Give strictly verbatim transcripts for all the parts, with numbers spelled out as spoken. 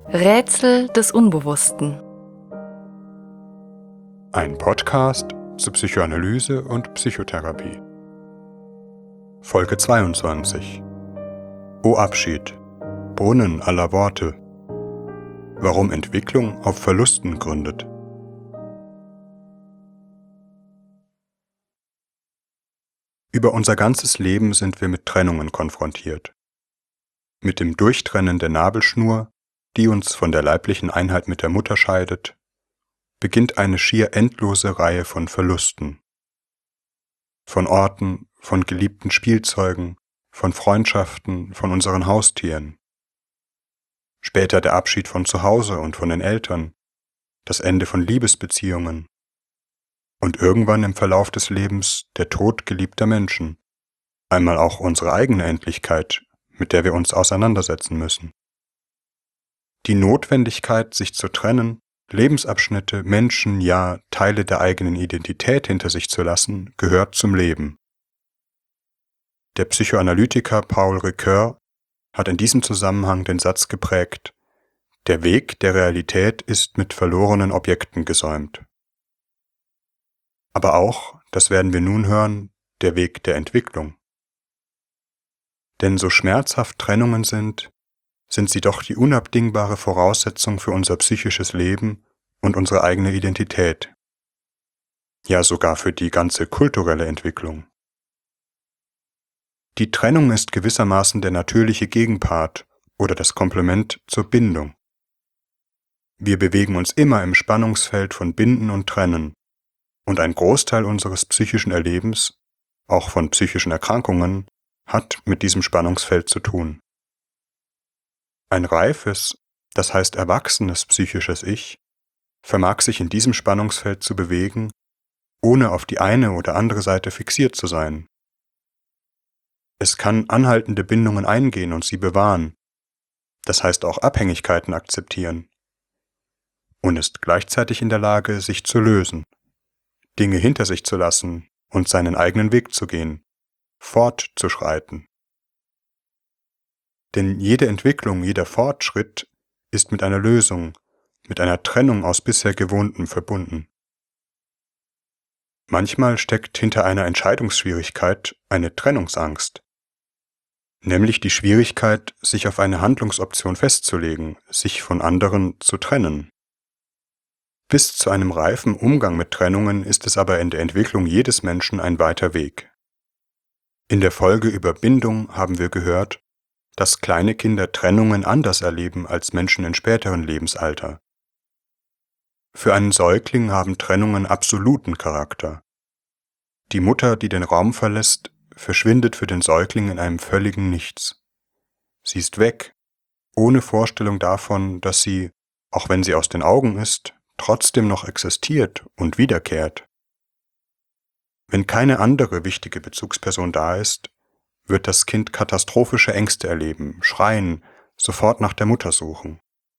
Rätsel des Unbewussten. Ein Podcast zu Psychoanalyse und Psychotherapie. Folge zweiundzwanzig. O Abschied, Brunnen aller Worte. Warum Entwicklung auf Verlusten gründet. Über unser ganzes Leben sind wir mit Trennungen konfrontiert. Mit dem Durchtrennen der Nabelschnur, die uns von der leiblichen Einheit mit der Mutter scheidet, beginnt eine schier endlose Reihe von Verlusten. Von Orten, von geliebten Spielzeugen, von Freundschaften, von unseren Haustieren. Später der Abschied von zu Hause und von den Eltern, das Ende von Liebesbeziehungen und irgendwann im Verlauf des Lebens der Tod geliebter Menschen, einmal auch unsere eigene Endlichkeit, mit der wir uns auseinandersetzen müssen. Die Notwendigkeit, sich zu trennen, Lebensabschnitte, Menschen, ja Teile der eigenen Identität hinter sich zu lassen, gehört zum Leben. Der Psychoanalytiker Paul Ricoeur hat in diesem Zusammenhang den Satz geprägt: Der Weg der Realität ist mit verlorenen Objekten gesäumt. Aber auch, das werden wir nun hören, der Weg der Entwicklung. Denn so schmerzhaft Trennungen sind, sind sie doch die unabdingbare Voraussetzung für unser psychisches Leben und unsere eigene Identität. Ja, sogar für die ganze kulturelle Entwicklung. Die Trennung ist gewissermaßen der natürliche Gegenpart oder das Komplement zur Bindung. Wir bewegen uns immer im Spannungsfeld von Binden und Trennen, und ein Großteil unseres psychischen Erlebens, auch von psychischen Erkrankungen, hat mit diesem Spannungsfeld zu tun. Ein reifes, das heißt erwachsenes psychisches Ich, vermag sich in diesem Spannungsfeld zu bewegen, ohne auf die eine oder andere Seite fixiert zu sein. Es kann anhaltende Bindungen eingehen und sie bewahren, das heißt auch Abhängigkeiten akzeptieren, und ist gleichzeitig in der Lage, sich zu lösen, Dinge hinter sich zu lassen und seinen eigenen Weg zu gehen, fortzuschreiten. Denn jede Entwicklung, jeder Fortschritt ist mit einer Lösung, mit einer Trennung aus bisher Gewohntem verbunden. Manchmal steckt hinter einer Entscheidungsschwierigkeit eine Trennungsangst, nämlich die Schwierigkeit, sich auf eine Handlungsoption festzulegen, sich von anderen zu trennen. Bis zu einem reifen Umgang mit Trennungen ist es aber in der Entwicklung jedes Menschen ein weiter Weg. In der Folge über Bindung haben wir gehört, dass kleine Kinder Trennungen anders erleben als Menschen in späteren Lebensalter. Für einen Säugling haben Trennungen absoluten Charakter. Die Mutter, die den Raum verlässt, verschwindet für den Säugling in einem völligen Nichts. Sie ist weg, ohne Vorstellung davon, dass sie, auch wenn sie aus den Augen ist, trotzdem noch existiert und wiederkehrt. Wenn keine andere wichtige Bezugsperson da ist, wird das Kind katastrophische Ängste erleben, schreien, sofort nach der Mutter suchen.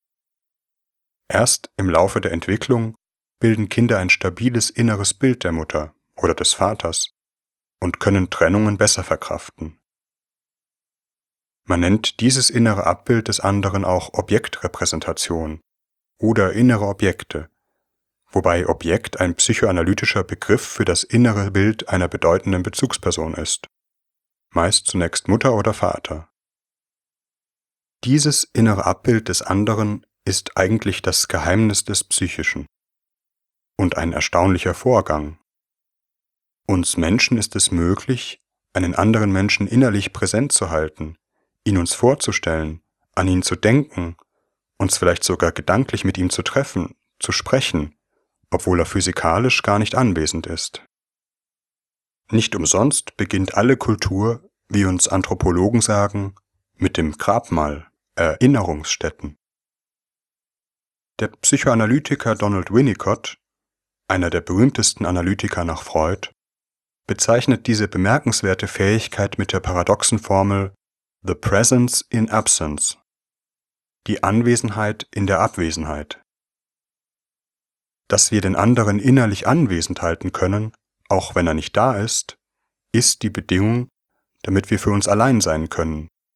Erst im Laufe der Entwicklung bilden Kinder ein stabiles inneres Bild der Mutter oder des Vaters und können Trennungen besser verkraften. Man nennt dieses innere Abbild des anderen auch Objektrepräsentation oder innere Objekte, wobei Objekt ein psychoanalytischer Begriff für das innere Bild einer bedeutenden Bezugsperson ist. Meist zunächst Mutter oder Vater. Dieses innere Abbild des anderen ist eigentlich das Geheimnis des Psychischen und ein erstaunlicher Vorgang. Uns Menschen ist es möglich, einen anderen Menschen innerlich präsent zu halten, ihn uns vorzustellen, an ihn zu denken, uns vielleicht sogar gedanklich mit ihm zu treffen, zu sprechen, obwohl er physikalisch gar nicht anwesend ist. Nicht umsonst beginnt alle Kultur, wie uns Anthropologen sagen, mit dem Grabmal, Erinnerungsstätten. Der Psychoanalytiker Donald Winnicott, einer der berühmtesten Analytiker nach Freud, bezeichnet diese bemerkenswerte Fähigkeit mit der paradoxen Formel The Presence in Absence, die Anwesenheit in der Abwesenheit. Dass wir den anderen innerlich anwesend halten können, auch wenn er nicht da ist, ist die Bedingung, damit wir für uns allein sein können,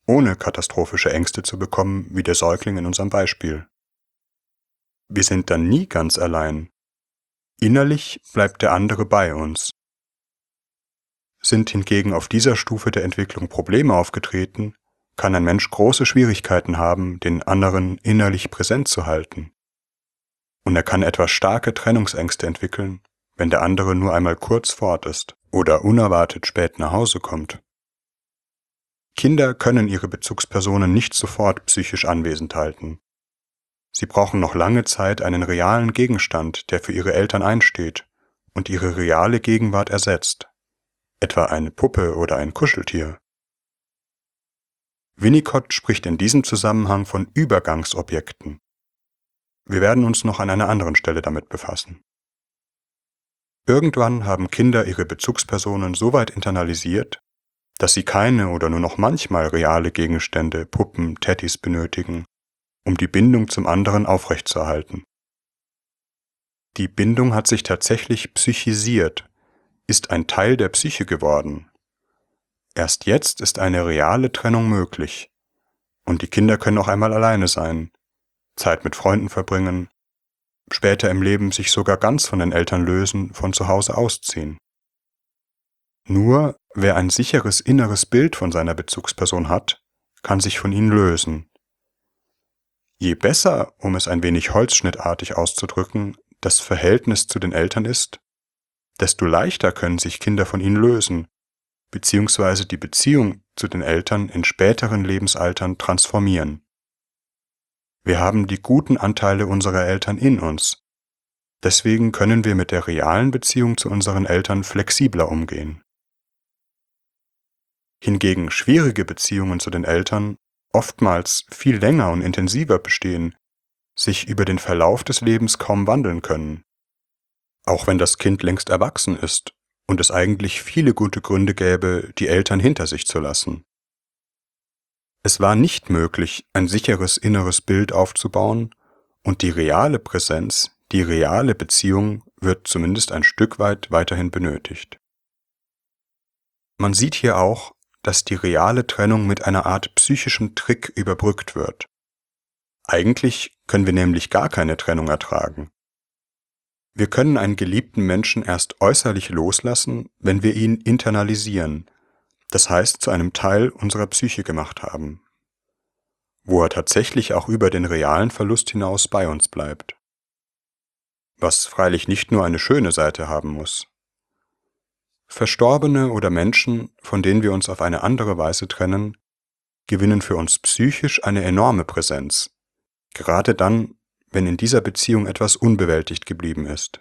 ohne katastrophische Ängste zu bekommen, wie der Säugling in unserem Beispiel. Wir sind dann nie ganz allein. Innerlich bleibt der andere bei uns. Sind hingegen auf dieser Stufe der Entwicklung Probleme aufgetreten, kann ein Mensch große Schwierigkeiten haben, den anderen innerlich präsent zu halten. Und er kann etwas starke Trennungsängste entwickeln, wenn der andere nur einmal kurz fort ist oder unerwartet spät nach Hause kommt. Kinder können ihre Bezugspersonen nicht sofort psychisch anwesend halten. Sie brauchen noch lange Zeit einen realen Gegenstand, der für ihre Eltern einsteht und ihre reale Gegenwart ersetzt, etwa eine Puppe oder ein Kuscheltier. Winnicott spricht in diesem Zusammenhang von Übergangsobjekten. Wir werden uns noch an einer anderen Stelle damit befassen. Irgendwann haben Kinder ihre Bezugspersonen so weit internalisiert, dass sie keine oder nur noch manchmal reale Gegenstände, Puppen, Teddys benötigen, um die Bindung zum anderen aufrechtzuerhalten. Die Bindung hat sich tatsächlich psychisiert, ist ein Teil der Psyche geworden. Erst jetzt ist eine reale Trennung möglich, und die Kinder können auch einmal alleine sein, Zeit mit Freunden verbringen, später im Leben sich sogar ganz von den Eltern lösen, von zu Hause ausziehen. Nur wer ein sicheres inneres Bild von seiner Bezugsperson hat, kann sich von ihnen lösen. Je besser, um es ein wenig holzschnittartig auszudrücken, das Verhältnis zu den Eltern ist, desto leichter können sich Kinder von ihnen lösen, beziehungsweise die Beziehung zu den Eltern in späteren Lebensaltern transformieren. Wir haben die guten Anteile unserer Eltern in uns. Deswegen können wir mit der realen Beziehung zu unseren Eltern flexibler umgehen. Hingegen schwierige Beziehungen zu den Eltern oftmals viel länger und intensiver bestehen, sich über den Verlauf des Lebens kaum wandeln können. Auch wenn das Kind längst erwachsen ist und es eigentlich viele gute Gründe gäbe, die Eltern hinter sich zu lassen. Es war nicht möglich, ein sicheres inneres Bild aufzubauen, und die reale Präsenz, die reale Beziehung wird zumindest ein Stück weit weiterhin benötigt. Man sieht hier auch, dass die reale Trennung mit einer Art psychischem Trick überbrückt wird. Eigentlich können wir nämlich gar keine Trennung ertragen. Wir können einen geliebten Menschen erst äußerlich loslassen, wenn wir ihn internalisieren, das heißt zu einem Teil unserer Psyche gemacht haben, wo er tatsächlich auch über den realen Verlust hinaus bei uns bleibt. Was freilich nicht nur eine schöne Seite haben muss. Verstorbene oder Menschen, von denen wir uns auf eine andere Weise trennen, gewinnen für uns psychisch eine enorme Präsenz, gerade dann, wenn in dieser Beziehung etwas unbewältigt geblieben ist.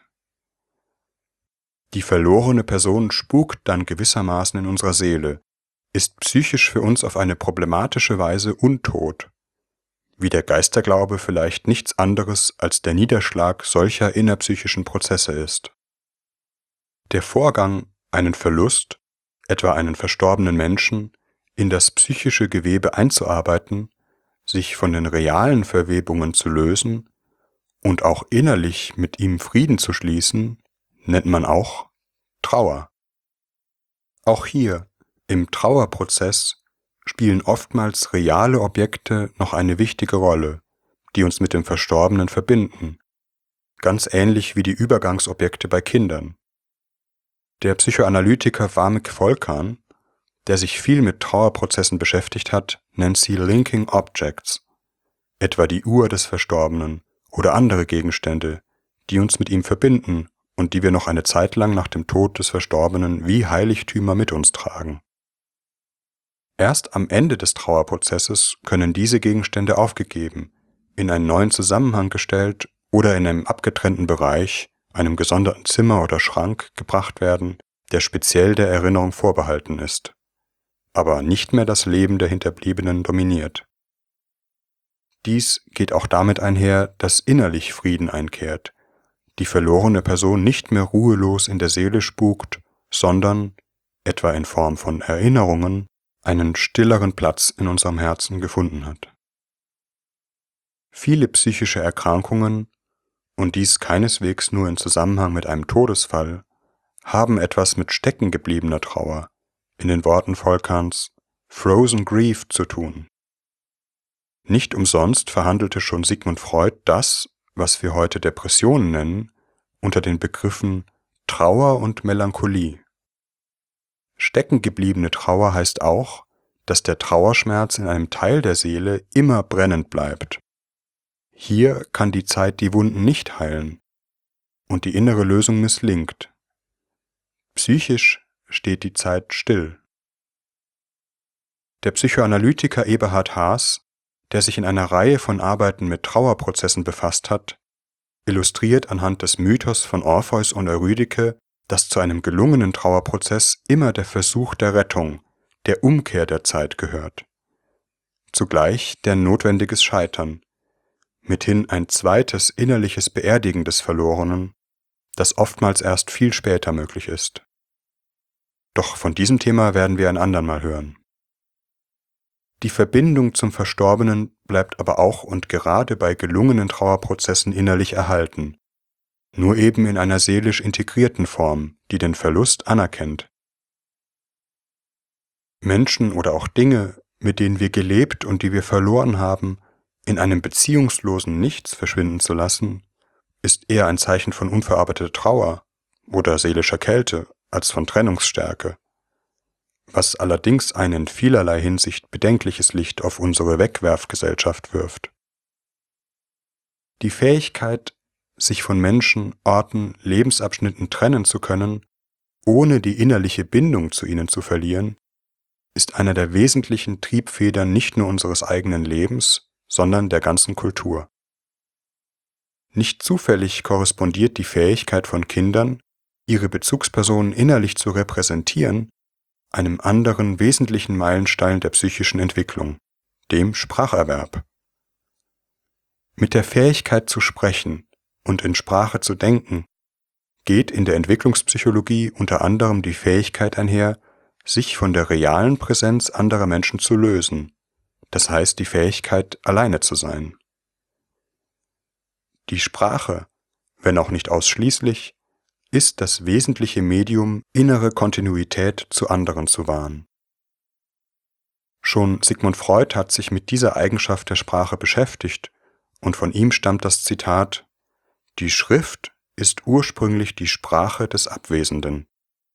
Die verlorene Person spukt dann gewissermaßen in unserer Seele, ist psychisch für uns auf eine problematische Weise untot, wie der Geisterglaube vielleicht nichts anderes als der Niederschlag solcher innerpsychischen Prozesse ist. Der Vorgang, einen Verlust, etwa einen verstorbenen Menschen, in das psychische Gewebe einzuarbeiten, sich von den realen Verwebungen zu lösen und auch innerlich mit ihm Frieden zu schließen, nennt man auch Trauer. Auch hier, im Trauerprozess, spielen oftmals reale Objekte noch eine wichtige Rolle, die uns mit dem Verstorbenen verbinden, ganz ähnlich wie die Übergangsobjekte bei Kindern. Der Psychoanalytiker Warmik Volkan, der sich viel mit Trauerprozessen beschäftigt hat, nennt sie Linking Objects, etwa die Uhr des Verstorbenen oder andere Gegenstände, die uns mit ihm verbinden und die wir noch eine Zeit lang nach dem Tod des Verstorbenen wie Heiligtümer mit uns tragen. Erst am Ende des Trauerprozesses können diese Gegenstände aufgegeben, in einen neuen Zusammenhang gestellt oder in einem abgetrennten Bereich, einem gesonderten Zimmer oder Schrank gebracht werden, der speziell der Erinnerung vorbehalten ist, aber nicht mehr das Leben der Hinterbliebenen dominiert. Dies geht auch damit einher, dass innerlich Frieden einkehrt, die verlorene Person nicht mehr ruhelos in der Seele spukt, sondern, etwa in Form von Erinnerungen, einen stilleren Platz in unserem Herzen gefunden hat. Viele psychische Erkrankungen, und dies keineswegs nur in Zusammenhang mit einem Todesfall, haben etwas mit steckengebliebener Trauer, in den Worten Volkans, Frozen Grief zu tun. Nicht umsonst verhandelte schon Sigmund Freud das, was wir heute Depressionen nennen, unter den Begriffen Trauer und Melancholie. Steckengebliebene Trauer heißt auch, dass der Trauerschmerz in einem Teil der Seele immer brennend bleibt. Hier kann die Zeit die Wunden nicht heilen und die innere Lösung misslingt. Psychisch steht die Zeit still. Der Psychoanalytiker Eberhard Haas, der sich in einer Reihe von Arbeiten mit Trauerprozessen befasst hat, illustriert anhand des Mythos von Orpheus und Eurydike, dass zu einem gelungenen Trauerprozess immer der Versuch der Rettung, der Umkehr der Zeit gehört. Zugleich der notwendiges Scheitern, mithin ein zweites innerliches Beerdigen des Verlorenen, das oftmals erst viel später möglich ist. Doch von diesem Thema werden wir ein andermal hören. Die Verbindung zum Verstorbenen bleibt aber auch und gerade bei gelungenen Trauerprozessen innerlich erhalten, nur eben in einer seelisch integrierten Form, die den Verlust anerkennt. Menschen oder auch Dinge, mit denen wir gelebt und die wir verloren haben, in einem beziehungslosen Nichts verschwinden zu lassen, ist eher ein Zeichen von unverarbeiteter Trauer oder seelischer Kälte als von Trennungsstärke, was allerdings ein in vielerlei Hinsicht bedenkliches Licht auf unsere Wegwerfgesellschaft wirft. Die Fähigkeit, sich von Menschen, Orten, Lebensabschnitten trennen zu können, ohne die innerliche Bindung zu ihnen zu verlieren, ist einer der wesentlichen Triebfedern nicht nur unseres eigenen Lebens, sondern der ganzen Kultur. Nicht zufällig korrespondiert die Fähigkeit von Kindern, ihre Bezugspersonen innerlich zu repräsentieren, einem anderen wesentlichen Meilenstein der psychischen Entwicklung, dem Spracherwerb. Mit der Fähigkeit zu sprechen und in Sprache zu denken, geht in der Entwicklungspsychologie unter anderem die Fähigkeit einher, sich von der realen Präsenz anderer Menschen zu lösen, das heißt die Fähigkeit, alleine zu sein. Die Sprache, wenn auch nicht ausschließlich, ist das wesentliche Medium, innere Kontinuität zu anderen zu wahren. Schon Sigmund Freud hat sich mit dieser Eigenschaft der Sprache beschäftigt, und von ihm stammt das Zitat: Die Schrift ist ursprünglich die Sprache des Abwesenden.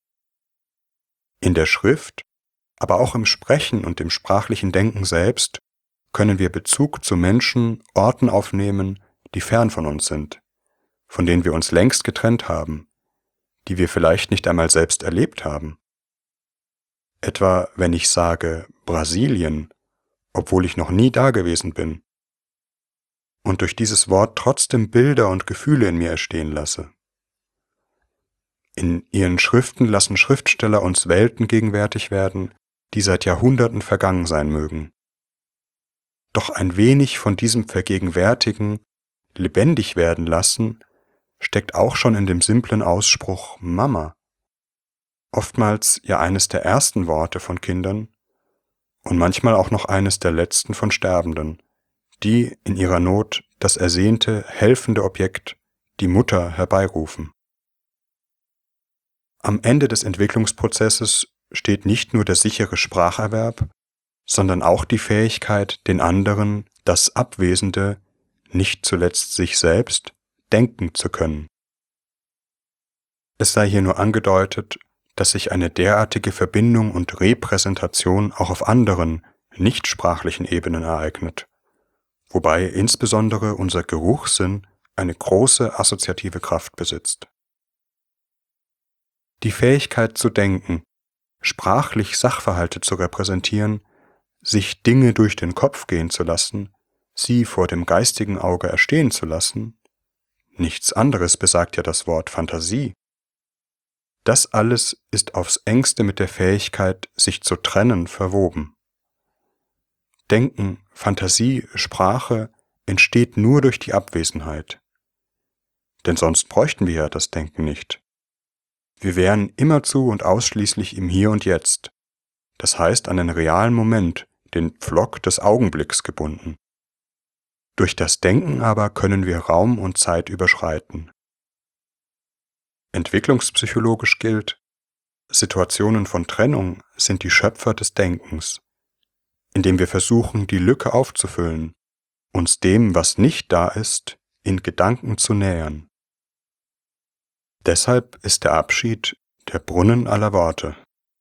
In der Schrift, aber auch im Sprechen und im sprachlichen Denken selbst, können wir Bezug zu Menschen, Orten aufnehmen, die fern von uns sind, von denen wir uns längst getrennt haben, die wir vielleicht nicht einmal selbst erlebt haben. Etwa, wenn ich sage Brasilien, obwohl ich noch nie da gewesen bin, und durch dieses Wort trotzdem Bilder und Gefühle in mir erstehen lasse. In ihren Schriften lassen Schriftsteller uns Welten gegenwärtig werden, die seit Jahrhunderten vergangen sein mögen. Doch ein wenig von diesem Vergegenwärtigen, lebendig werden lassen, steckt auch schon in dem simplen Ausspruch Mama, oftmals ja eines der ersten Worte von Kindern und manchmal auch noch eines der letzten von Sterbenden, die in ihrer Not das ersehnte, helfende Objekt, die Mutter, herbeirufen. Am Ende des Entwicklungsprozesses steht nicht nur der sichere Spracherwerb, sondern auch die Fähigkeit, den anderen, das Abwesende, nicht zuletzt sich selbst, denken zu können. Es sei hier nur angedeutet, dass sich eine derartige Verbindung und Repräsentation auch auf anderen, nicht sprachlichen Ebenen ereignet, wobei insbesondere unser Geruchssinn eine große assoziative Kraft besitzt. Die Fähigkeit zu denken, sprachlich Sachverhalte zu repräsentieren, sich Dinge durch den Kopf gehen zu lassen, sie vor dem geistigen Auge erstehen zu lassen, nichts anderes besagt ja das Wort Fantasie. Das alles ist aufs engste mit der Fähigkeit, sich zu trennen, verwoben. Denken, Fantasie, Sprache entsteht nur durch die Abwesenheit. Denn sonst bräuchten wir ja das Denken nicht. Wir wären immerzu und ausschließlich im Hier und Jetzt, das heißt an den realen Moment, den Pflock des Augenblicks gebunden. Durch das Denken aber können wir Raum und Zeit überschreiten. Entwicklungspsychologisch gilt, Situationen von Trennung sind die Schöpfer des Denkens, indem wir versuchen, die Lücke aufzufüllen, uns dem, was nicht da ist, in Gedanken zu nähern. Deshalb ist der Abschied der Brunnen aller Worte.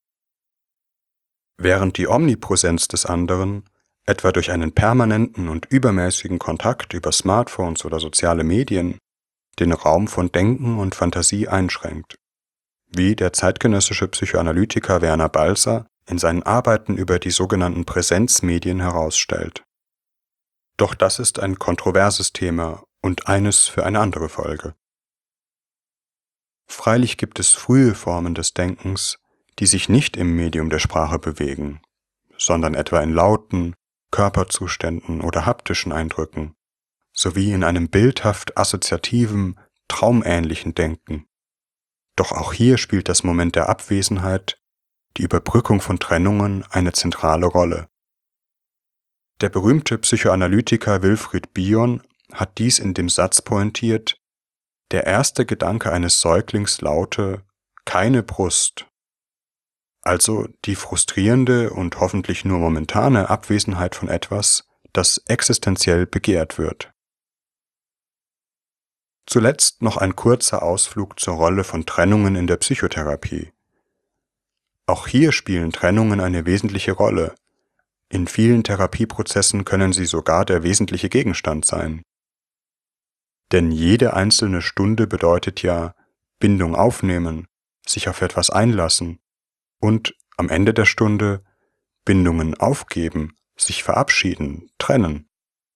Während die Omnipräsenz des anderen, etwa durch einen permanenten und übermäßigen Kontakt über Smartphones oder soziale Medien, den Raum von Denken und Fantasie einschränkt, wie der zeitgenössische Psychoanalytiker Werner Balzer in seinen Arbeiten über die sogenannten Präsenzmedien herausstellt. Doch das ist ein kontroverses Thema und eines für eine andere Folge. Freilich gibt es frühe Formen des Denkens, die sich nicht im Medium der Sprache bewegen, sondern etwa in Lauten, Körperzuständen oder haptischen Eindrücken, sowie in einem bildhaft assoziativen, traumähnlichen Denken. Doch auch hier spielt das Moment der Abwesenheit, die Überbrückung von Trennungen, eine zentrale Rolle. Der berühmte Psychoanalytiker Wilfried Bion hat dies in dem Satz pointiert: Der erste Gedanke eines Säuglings laute »keine Brust«. Also die frustrierende und hoffentlich nur momentane Abwesenheit von etwas, das existenziell begehrt wird. Zuletzt noch ein kurzer Ausflug zur Rolle von Trennungen in der Psychotherapie. Auch hier spielen Trennungen eine wesentliche Rolle. In vielen Therapieprozessen können sie sogar der wesentliche Gegenstand sein. Denn jede einzelne Stunde bedeutet ja Bindung aufnehmen, sich auf etwas einlassen und am Ende der Stunde Bindungen aufgeben, sich verabschieden, trennen.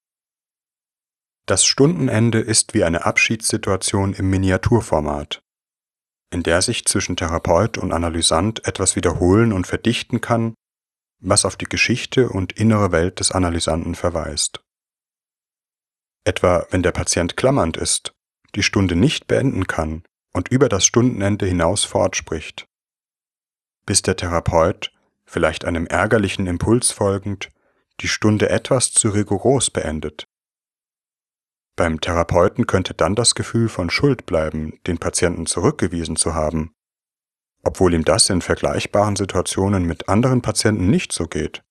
Das Stundenende ist wie eine Abschiedssituation im Miniaturformat, in der sich zwischen Therapeut und Analysant etwas wiederholen und verdichten kann, was auf die Geschichte und innere Welt des Analysanten verweist. Etwa wenn der Patient klammernd ist, die Stunde nicht beenden kann und über das Stundenende hinaus fortspricht, bis der Therapeut, vielleicht einem ärgerlichen Impuls folgend, die Stunde etwas zu rigoros beendet. Beim Therapeuten könnte dann das Gefühl von Schuld bleiben, den Patienten zurückgewiesen zu haben, obwohl ihm das in vergleichbaren Situationen mit anderen Patienten nicht so geht.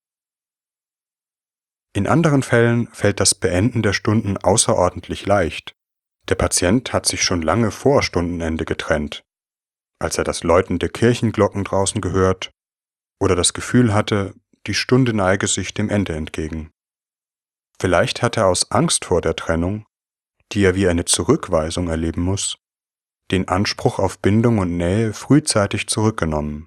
In anderen Fällen fällt das Beenden der Stunden außerordentlich leicht. Der Patient hat sich schon lange vor Stundenende getrennt, als er das Läuten der Kirchenglocken draußen gehört oder das Gefühl hatte, die Stunde neige sich dem Ende entgegen. Vielleicht hat er aus Angst vor der Trennung, die er wie eine Zurückweisung erleben muss, den Anspruch auf Bindung und Nähe frühzeitig zurückgenommen.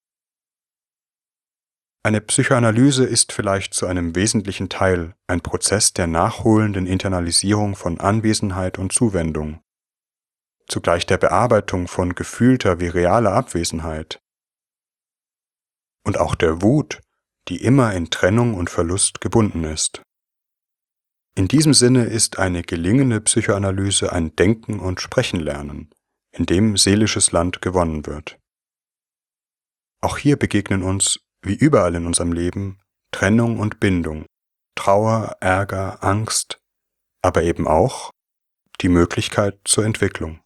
Eine Psychoanalyse ist vielleicht zu einem wesentlichen Teil ein Prozess der nachholenden Internalisierung von Anwesenheit und Zuwendung, zugleich der Bearbeitung von gefühlter wie realer Abwesenheit und auch der Wut, die immer in Trennung und Verlust gebunden ist. In diesem Sinne ist eine gelingende Psychoanalyse ein Denken und Sprechen lernen, in dem seelisches Land gewonnen wird. Auch hier begegnen uns, wie überall in unserem Leben, Trennung und Bindung, Trauer, Ärger, Angst, aber eben auch die Möglichkeit zur Entwicklung.